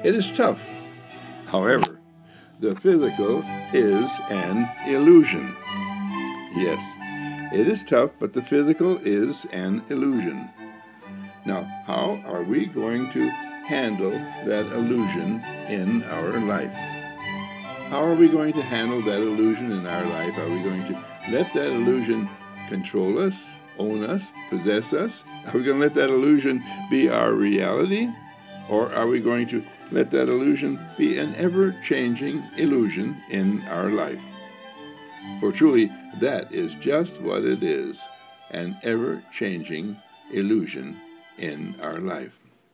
It is tough. However, the physical is an illusion. Yes, it is tough, but the physical is an illusion. Now, how are we going to handle that illusion in our life? How are we going to handle that illusion in our life? Are we going to let that illusion control us, own us, possess us? Are we going to let that illusion be our reality? Or are we going to let that illusion be an ever-changing illusion in our life? For truly, that is just what it is, an ever-changing illusion in our life.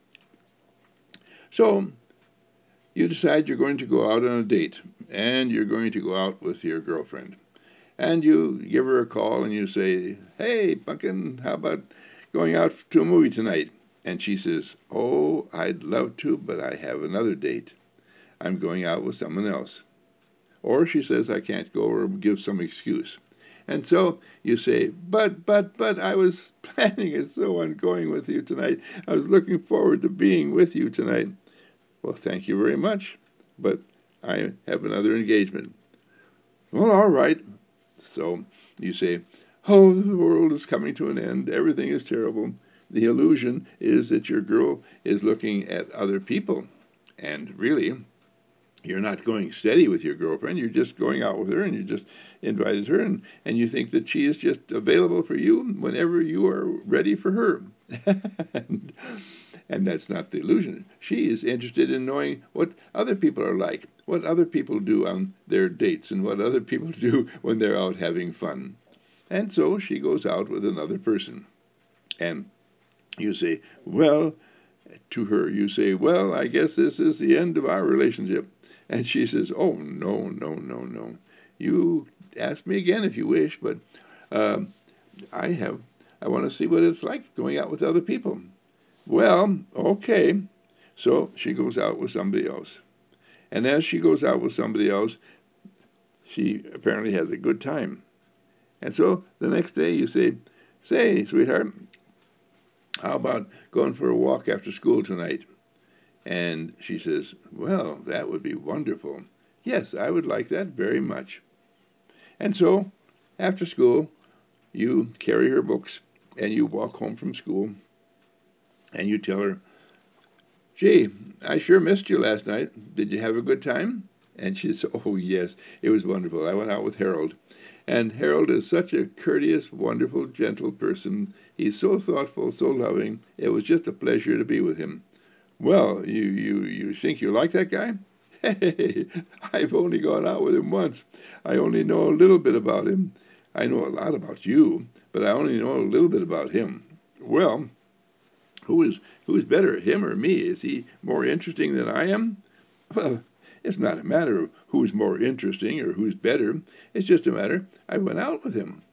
So, you decide you're going to go out on a date, and you're going to go out with your girlfriend. And you give her a call and you say, "Hey, Pumpkin, how about going out to a movie tonight?" And she says, "Oh, I'd love to, but I have another date. I'm going out with someone else." Or she says, "I can't go," or give some excuse. And so you say, but, I was planning it so on going with you tonight. I was looking forward to being with you tonight." "Well, thank you very much, but I have another engagement." "Well, all right." So you say, "Oh, the world is coming to an end. Everything is terrible." The illusion is that your girl is looking at other people. And really, you're not going steady with your girlfriend. You're just going out with her, and you just invited her, and you think that she is just available for you whenever you are ready for her. and, and that's not the illusion. She is interested in knowing what other people are like, what other people do on their dates, and what other people do when they're out having fun. And so she goes out with another person. And you say, "Well," to her, you say, "Well, I guess this is the end of our relationship." And she says, "Oh, no, no, no, no. You ask me again if you wish, but uh, I want to see what it's like going out with other people." "Well, okay." So she goes out with somebody else. And as she goes out with somebody else, she apparently has a good time. And so the next day you say, "Sweetheart, how about going for a walk after school tonight?" And she says, "Well, that would be wonderful. Yes, I would like that very much." And so, after school, you carry her books and you walk home from school and you tell her, "Gee, I sure missed you last night. Did you have a good time?" And she says, "Oh, yes, it was wonderful. I went out with Harold. And Harold is such a courteous, wonderful, gentle person. He's so thoughtful, so loving. It was just a pleasure to be with him." "Well, you think you like that guy?" "Hey, I've only gone out with him once. I only know a little bit about him. I know a lot about you, but I only know a little bit about him." "Well, who's better, him or me? Is he more interesting than I am?" "Well, it's not a matter of who's more interesting or who's better. It's just a matter I went out with him."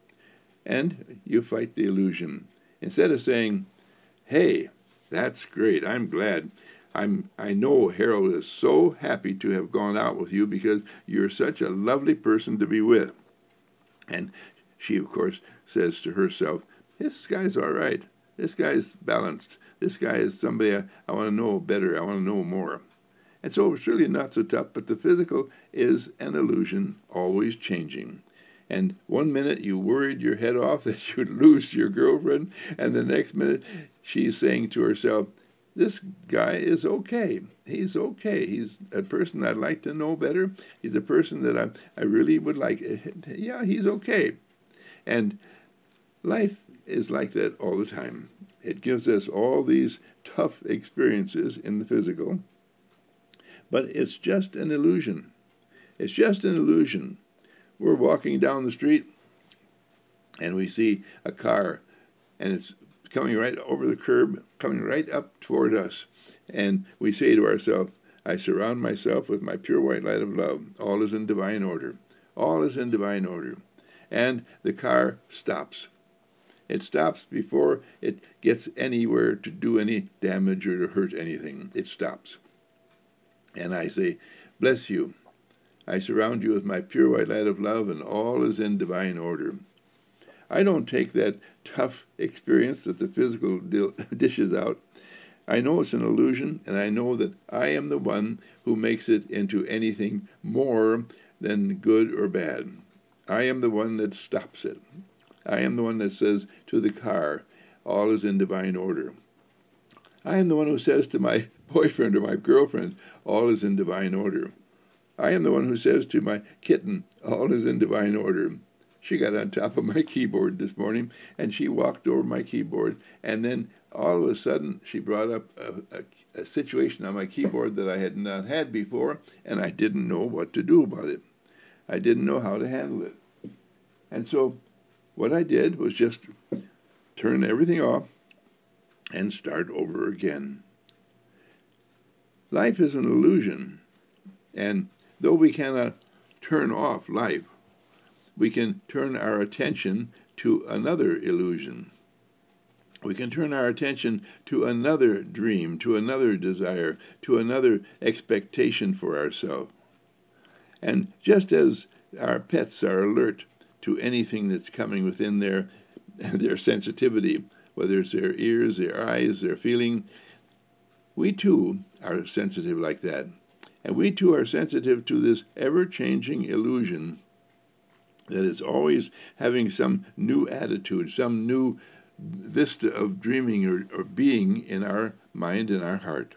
And you fight the illusion. Instead of saying, "Hey, that's great. I'm glad. I know Harold is so happy to have gone out with you because you're such a lovely person to be with." And she, of course, says to herself, "This guy's all right. This guy's balanced. This guy is somebody I want to know better. I want to know more." And so it's really not so tough, but the physical is an illusion, always changing. And one minute you worried your head off that you'd lose your girlfriend, and the next minute she's saying to herself, "This guy is okay. He's okay. He's a person I'd like to know better. He's a person that I really would like. Yeah, he's okay." And life is like that all the time. It gives us all these tough experiences in the physical, but it's just an illusion. It's just an illusion. We're walking down the street and we see a car and it's coming right over the curb, coming right up toward us. And we say to ourselves, "I surround myself with my pure white light of love. All is in divine order. All is in divine order." And the car stops. It stops before it gets anywhere to do any damage or to hurt anything. It stops. And I say, "Bless you. I surround you with my pure white light of love, and all is in divine order." I don't take that tough experience that the physical dishes out. I know it's an illusion, and I know that I am the one who makes it into anything more than good or bad. I am the one that stops it. I am the one that says to the car, all is in divine order. I am the one who says to my boyfriend or my girlfriend, all is in divine order. I am the one who says to my kitten, all is in divine order. She got on top of my keyboard this morning, and she walked over my keyboard, and then all of a sudden she brought up a situation on my keyboard that I had not had before, and I didn't know what to do about it. I didn't know how to handle it. And so what I did was just turn everything off and start over again. Life is an illusion, and though we cannot turn off life, we can turn our attention to another illusion. We can turn our attention to another dream, to another desire, to another expectation for ourselves. And just as our pets are alert to anything that's coming within their sensitivity, whether it's their ears, their eyes, their feeling, we too are sensitive like that. And we too are sensitive to this ever-changing illusion that is always having some new attitude, some new vista of dreaming or being in our mind and our heart.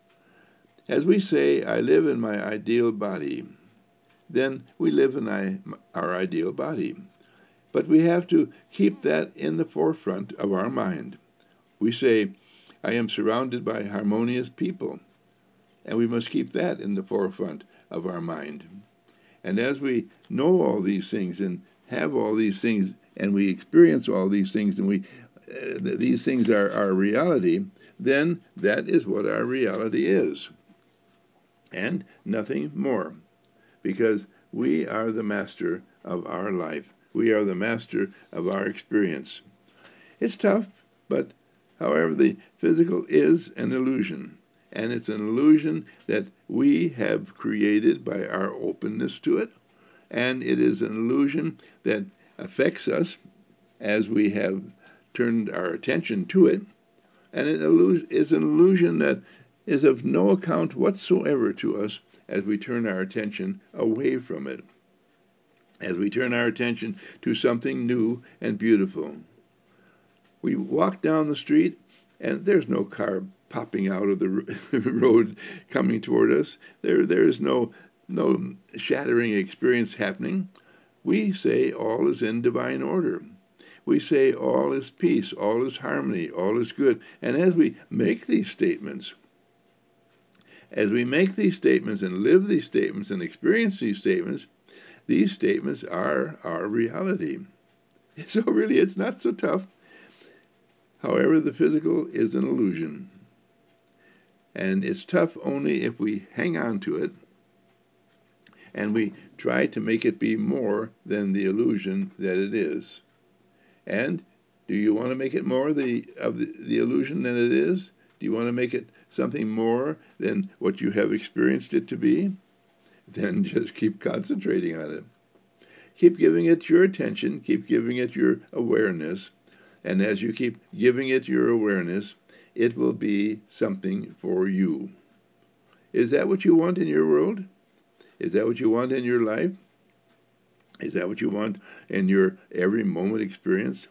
As we say, I live in my ideal body, then we live in our ideal body. But we have to keep that in the forefront of our mind. We say, I am surrounded by harmonious people, and we must keep that in the forefront of our mind. And as we know all these things and have all these things, and we experience all these things, and these things are our reality, then that is what our reality is, and nothing more, because we are the master of our life. We are the master of our experience. It's tough, but however, the physical is an illusion, and it's an illusion that we have created by our openness to it, and it is an illusion that affects us as we have turned our attention to it, and it is an illusion that is of no account whatsoever to us as we turn our attention away from it, as we turn our attention to something new and beautiful. We walk down the street, and there's no car popping out of the road coming toward us. There is no shattering experience happening. We say all is in divine order. We say all is peace, all is harmony, all is good. And as we make these statements, and live these statements and experience these statements are our reality. So really, it's not so tough. However, the physical is an illusion. And it's tough only if we hang on to it and we try to make it be more than the illusion that it is. And do you want to make it more of the illusion than it is? Do you want to make it something more than what you have experienced it to be? Then just keep concentrating on it. Keep giving it your attention, keep giving it your awareness, and as you keep giving it your awareness, it will be something for you. Is that what you want in your world? Is that what you want in your life? Is that what you want in your every moment experience?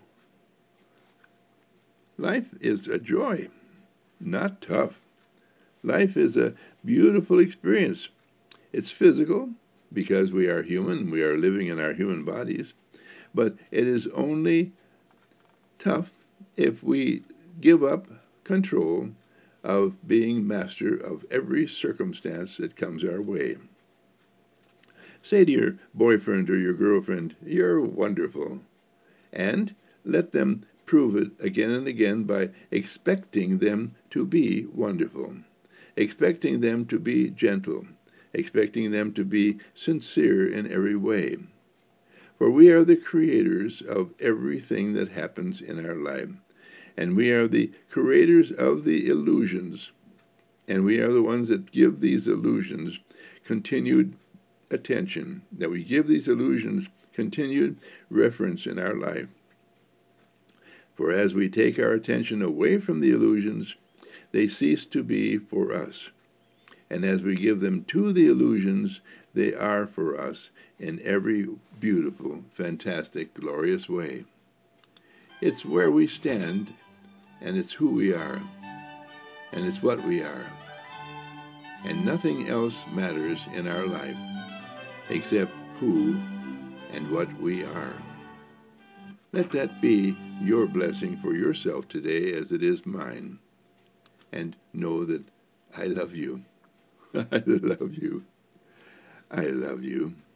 Life is a joy, not tough. Life is a beautiful experience. It's physical, because we are human, we are living in our human bodies, but it is only tough if we give up control of being master of every circumstance that comes our way. Say to your boyfriend or your girlfriend, you're wonderful, and let them prove it again and again by expecting them to be wonderful, expecting them to be gentle, expecting them to be sincere in every way. For we are the creators of everything that happens in our life, and we are the creators of the illusions, and we are the ones that give these illusions continued attention, that we give these illusions continued reference in our life. For as we take our attention away from the illusions, they cease to be for us. And as we give them to the illusions, they are for us in every beautiful, fantastic, glorious way. It's where we stand, and it's who we are, and it's what we are. And nothing else matters in our life except who and what we are. Let that be your blessing for yourself today as it is mine. And know that I love you. I love you. I love you.